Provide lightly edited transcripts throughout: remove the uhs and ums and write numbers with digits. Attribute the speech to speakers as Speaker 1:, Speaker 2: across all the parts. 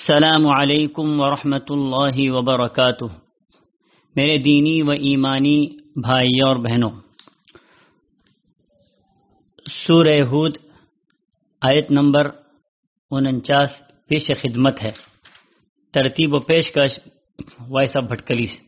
Speaker 1: السلام علیکم ورحمۃ اللہ وبرکاتہ۔ میرے دینی و ایمانی بھائی اور بہنوں، سورہ ہود آیت نمبر 49 پیش خدمت ہے۔ ترتیب و پیشکش وائسا بھٹکلی سے۔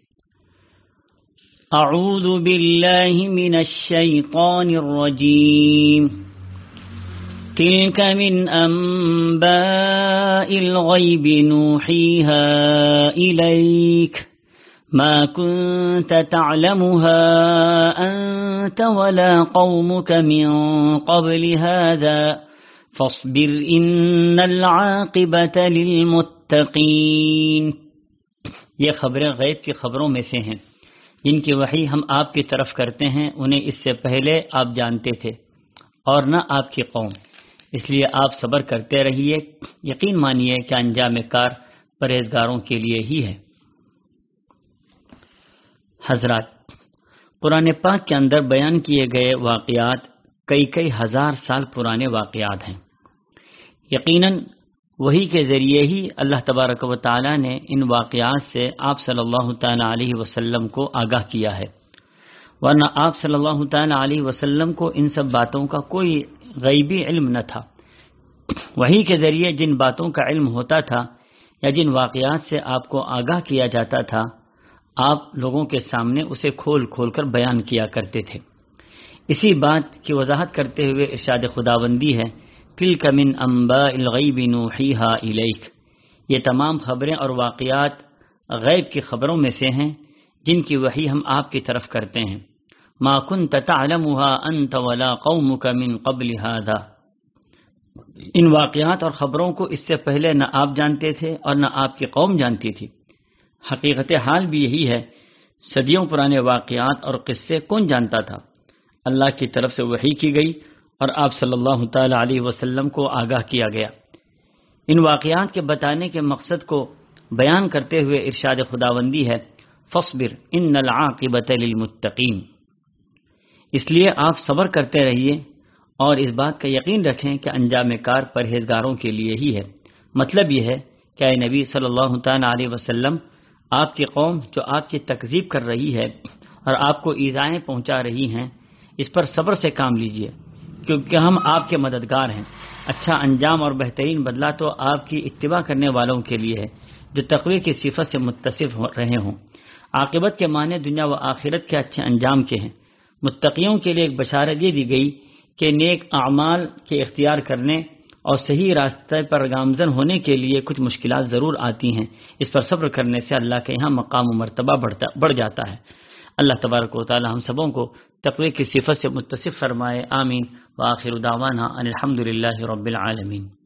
Speaker 1: اعوذ باللہ من الشیطان الرجیم، تلك من أنباء الغيب نوحيها إليك ما كنت تعلمها أنت ولا قومك من قبل هذا فاصبر إن العاقبة للمتقين۔ یہ خبریں غیب کی خبروں میں سے ہیں جن کی وحی ہم آپ کی طرف کرتے ہیں، انہیں اس سے پہلے آپ جانتے تھے اور نہ آپ کی قوم، اس لیے آپ صبر کرتے رہیے، یقین مانیے کہ انجام کار پرہیزگاروں کے لیے ہی ہے۔ حضرات، قرآن پاک کے اندر بیان کیے گئے واقعات کئی ہزار سال پرانے واقعات ہیں۔ یقیناً وحی کے ذریعے ہی اللہ تبارک و تعالی نے ان واقعات سے آپ صلی اللہ تعالی علیہ وسلم کو آگاہ کیا ہے، ورنہ آپ صلی اللہ تعالی علیہ وسلم کو ان سب باتوں کا کوئی غیبی علم نہ تھا۔ وحی کے ذریعے جن باتوں کا علم ہوتا تھا یا جن واقعات سے آپ کو آگاہ کیا جاتا تھا، آپ لوگوں کے سامنے اسے کھول کر بیان کیا کرتے تھے۔ اسی بات کی وضاحت کرتے ہوئے ارشاد خداوندی ہے، تلک من انباء الغیب نوحیہا الیک، یہ تمام خبریں اور واقعات غیب کی خبروں میں سے ہیں جن کی وحی ہم آپ کی طرف کرتے ہیں۔ ما كنت تعلمها انت ولا قومك من قبل هذا، ان واقعات اور خبروں کو اس سے پہلے نہ آپ جانتے تھے اور نہ آپ کی قوم جانتی تھی۔ حقیقت حال بھی یہی ہے، صدیوں پرانے واقعات اور قصے کون جانتا تھا؟ اللہ کی طرف سے وحی کی گئی اور آپ صلی اللہ تعالی علیہ وسلم کو آگاہ کیا گیا۔ ان واقعات کے بتانے کے مقصد کو بیان کرتے ہوئے ارشاد خداوندی ہے، فاصبر ان العاقبۃ للمتقین، اس لیے آپ صبر کرتے رہیے اور اس بات کا یقین رکھیں کہ انجام کار پرہیزگاروں کے لیے ہی ہے۔ مطلب یہ ہے کہ اے نبی صلی اللہ تعالی علیہ وسلم، آپ کی قوم جو آپ کی تکذیب کر رہی ہے اور آپ کو ایذائیں پہنچا رہی ہیں، اس پر صبر سے کام لیجئے، کیونکہ ہم آپ کے مددگار ہیں۔ اچھا انجام اور بہترین بدلہ تو آپ کی اتباع کرنے والوں کے لیے ہے جو تقوی کی صفت سے متصف رہے ہوں۔ عاقبت کے معنی دنیا و آخرت کے اچھے انجام کے ہیں۔ متقیوں کے لیے ایک بشارت یہ دی گئی کہ نیک اعمال کے اختیار کرنے اور صحیح راستے پر گامزن ہونے کے لیے کچھ مشکلات ضرور آتی ہیں، اس پر صبر کرنے سے اللہ کے یہاں مقام و مرتبہ بڑھ جاتا ہے۔ اللہ تبارک و تعالی ہم سبوں کو تقوی کی صفت سے متصف فرمائے، آمین۔ وآخر دعوانا ان الحمد للہ رب العالمین۔